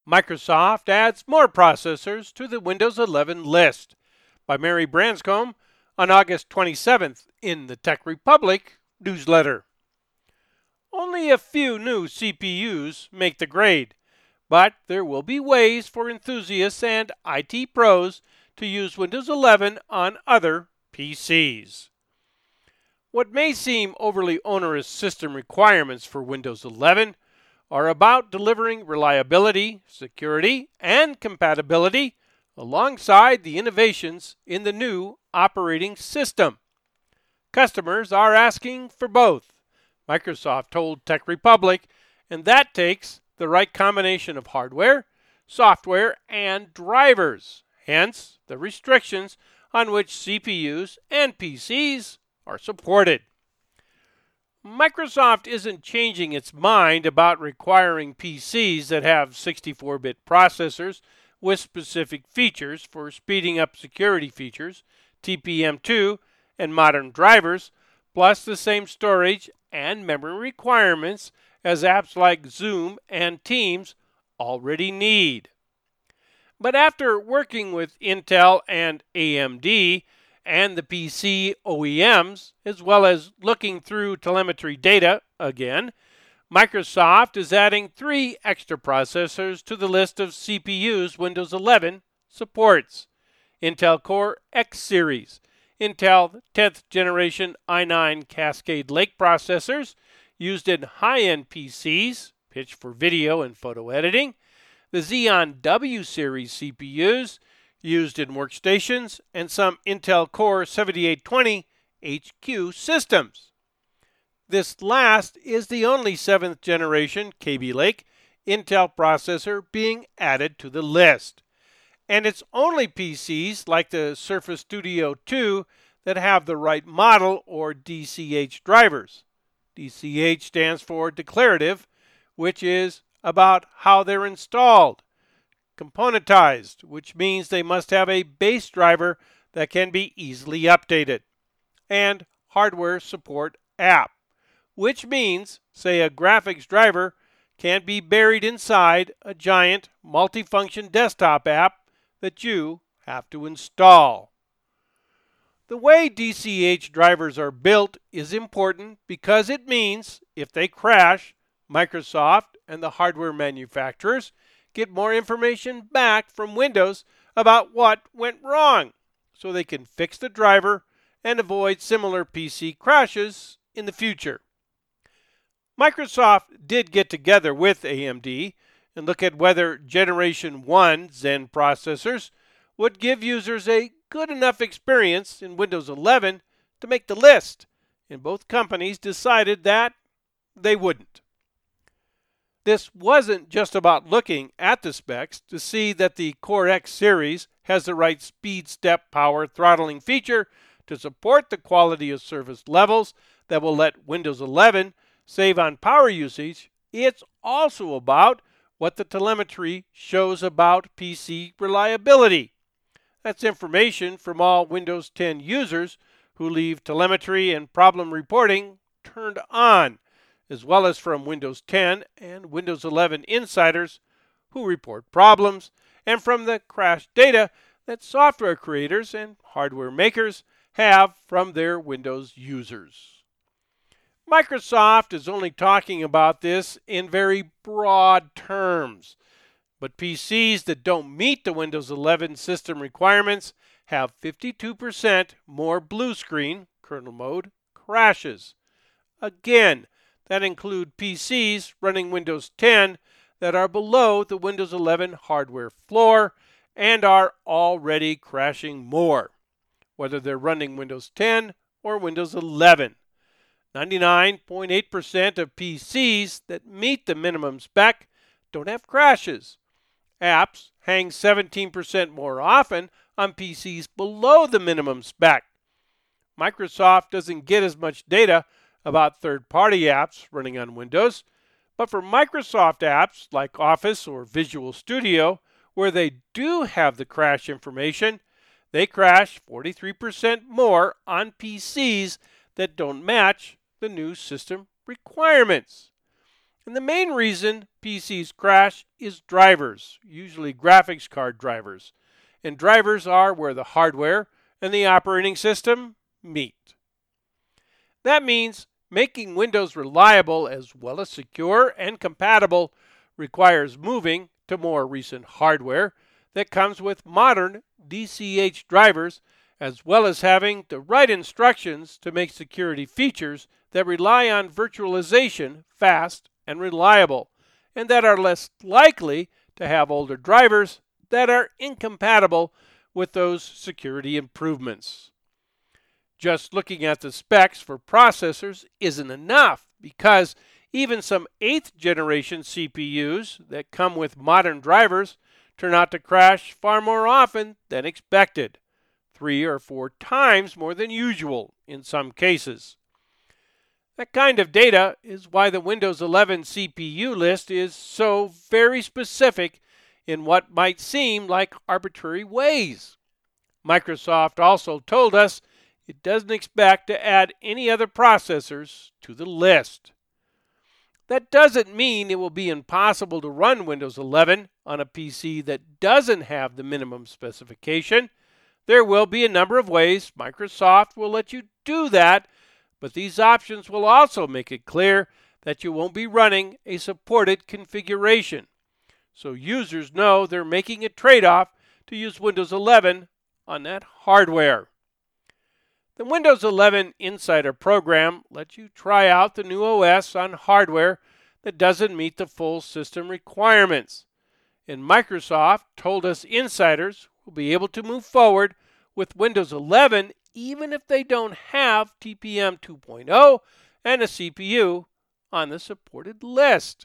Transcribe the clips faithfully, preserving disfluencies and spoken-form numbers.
Microsoft adds more processors to the Windows eleven list, by Mary Branscombe on August twenty-seventh in the Tech Republic newsletter. Only a few new C P Us make the grade, but there will be ways for enthusiasts and I T pros to use Windows eleven on other P Cs. What may seem overly onerous system requirements for Windows eleven are about delivering reliability, security, and compatibility alongside the innovations in the new operating system. Customers are asking for both, Microsoft told Tech Republic, and that takes the right combination of hardware, software, and drivers, hence the restrictions on which C P Us and P Cs are supported. Microsoft isn't changing its mind about requiring P Cs that have sixty-four bit processors with specific features for speeding up security features, T P M two, and modern drivers, plus the same storage and memory requirements as apps like Zoom and Teams already need. But after working with Intel and A M D and the P C O E Ms, as well as looking through telemetry data again, Microsoft is adding three extra processors to the list of C P Us Windows eleven supports: Intel Core X Series, Intel tenth generation i nine Cascade Lake processors used in high-end P Cs, pitched for video and photo editing, the Xeon W Series C P Us used in workstations, and some Intel Core seventy-eight twenty H Q systems. This last is the only seventh generation Kaby Lake Intel processor being added to the list. And it's only P Cs like the Surface Studio two that have the right model or D C H drivers. D C H stands for declarative, which is about how they're installed. Componentized, which means they must have a base driver that can be easily updated. And hardware support app, which means, say, a graphics driver can be buried inside a giant multifunction desktop app that you have to install. The way D C H drivers are built is important because it means if they crash, Microsoft and the hardware manufacturers get more information back from Windows about what went wrong, so they can fix the driver and avoid similar P C crashes in the future. Microsoft did get together with A M D and look at whether Generation one Zen processors would give users a good enough experience in Windows eleven to make the list, and both companies decided that they wouldn't. This wasn't just about looking at the specs to see that the Core X series has the right speed step power throttling feature to support the quality of service levels that will let Windows eleven save on power usage. It's also about what the telemetry shows about P C reliability. That's information from all Windows ten users who leave telemetry and problem reporting turned on, as well as from Windows ten and Windows eleven insiders who report problems, and from the crash data that software creators and hardware makers have from their Windows users. Microsoft is only talking about this in very broad terms, but P Cs that don't meet the Windows eleven system requirements have fifty-two percent more blue screen, kernel mode, crashes. Again, that include P Cs running Windows ten that are below the Windows eleven hardware floor and are already crashing more, whether they're running Windows ten or Windows eleven. ninety-nine point eight percent of P Cs that meet the minimum spec don't have crashes. Apps hang seventeen percent more often on P Cs below the minimum spec. Microsoft doesn't get as much data about third-party apps running on Windows, but for Microsoft apps like Office or Visual Studio, where they do have the crash information, they crash forty-three percent more on P Cs that don't match the new system requirements. And the main reason P Cs crash is drivers, usually graphics card drivers. And drivers are where the hardware and the operating system meet. That means making Windows reliable as well as secure and compatible requires moving to more recent hardware that comes with modern D C H drivers, as well as having the right instructions to make security features that rely on virtualization fast and reliable, and that are less likely to have older drivers that are incompatible with those security improvements. Just looking at the specs for processors isn't enough, because even some eighth generation C P Us that come with modern drivers turn out to crash far more often than expected, three or four times more than usual in some cases. That kind of data is why the Windows eleven C P U list is so very specific in what might seem like arbitrary ways. Microsoft also told us it doesn't expect to add any other processors to the list. That doesn't mean it will be impossible to run Windows eleven on a P C that doesn't have the minimum specification. There will be a number of ways Microsoft will let you do that, but these options will also make it clear that you won't be running a supported configuration, so users know they're making a trade-off to use Windows eleven on that hardware. The Windows eleven Insider program lets you try out the new O S on hardware that doesn't meet the full system requirements. And Microsoft told us insiders will be able to move forward with Windows eleven even if they don't have T P M two point oh and a C P U on the supported list.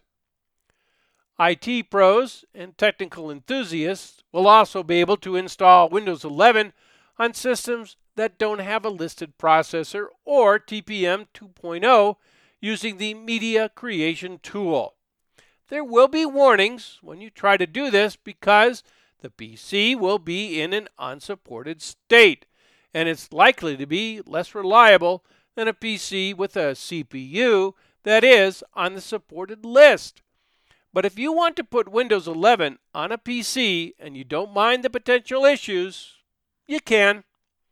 I T pros and technical enthusiasts will also be able to install Windows eleven on systems that don't have a listed processor or T P M two point oh using the Media Creation tool. There will be warnings when you try to do this because the P C will be in an unsupported state, and it's likely to be less reliable than a P C with a C P U that is on the supported list. But if you want to put Windows eleven on a P C and you don't mind the potential issues, you can.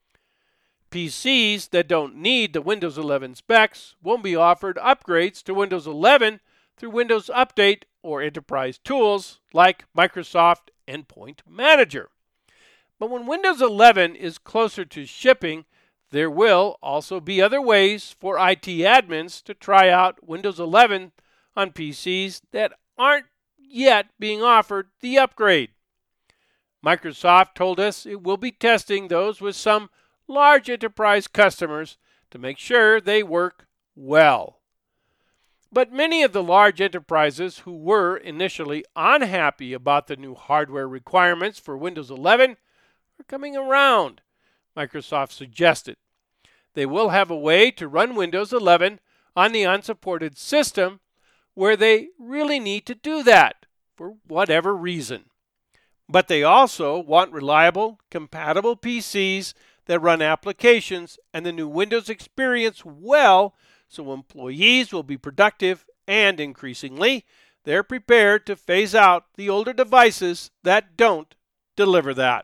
P Cs that don't need the Windows eleven specs won't be offered upgrades to Windows eleven through Windows Update or enterprise tools like Microsoft Endpoint Manager. But when Windows eleven is closer to shipping, there will also be other ways for I T admins to try out Windows eleven on P Cs that aren't yet being offered the upgrade. Microsoft told us it will be testing those with some large enterprise customers to make sure they work well. But many of the large enterprises who were initially unhappy about the new hardware requirements for Windows eleven are coming around, Microsoft suggested. They will have a way to run Windows eleven on the unsupported system where they really need to do that for whatever reason. But they also want reliable, compatible P Cs that run applications and the new Windows experience well, so employees will be productive, and increasingly, they're prepared to phase out the older devices that don't deliver that.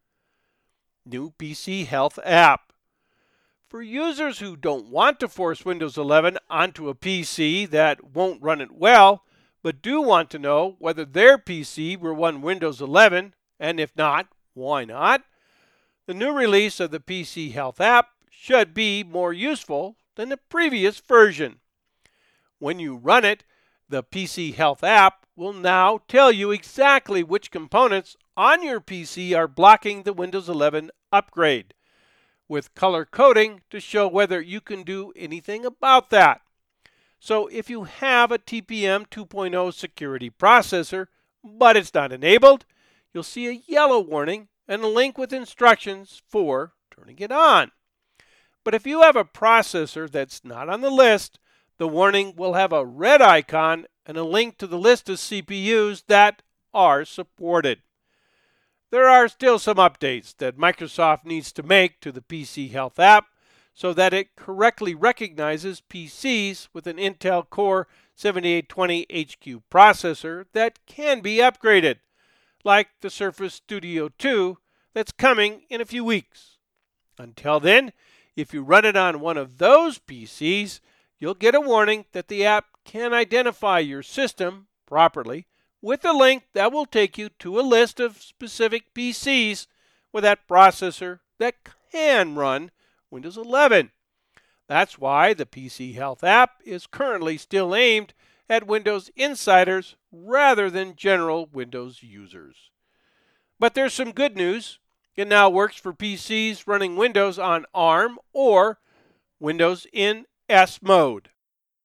New P C Health app. For users who don't want to force Windows eleven onto a P C that won't run it well, but do want to know whether their P C will run Windows eleven, and if not, why not? The new release of the P C Health app should be more useful than the previous version. When you run it, the P C Health app will now tell you exactly which components on your P C are blocking the Windows eleven upgrade, with color coding to show whether you can do anything about that. So if you have a T P M two point oh security processor, but it's not enabled, you'll see a yellow warning and a link with instructions for turning it on. But if you have a processor that's not on the list, the warning will have a red icon and a link to the list of C P Us that are supported. There are still some updates that Microsoft needs to make to the P C Health app so that it correctly recognizes P Cs with an Intel Core seventy-eight twenty H Q processor that can be upgraded, like the Surface Studio two that's coming in a few weeks. Until then, if you run it on one of those P Cs, you'll get a warning that the app can identify your system properly with a link that will take you to a list of specific P Cs with that processor that can run Windows eleven. That's why the P C Health app is currently still aimed at Windows insiders rather than general Windows users. But there's some good news. It now works for P Cs running Windows on ARM or Windows in S mode.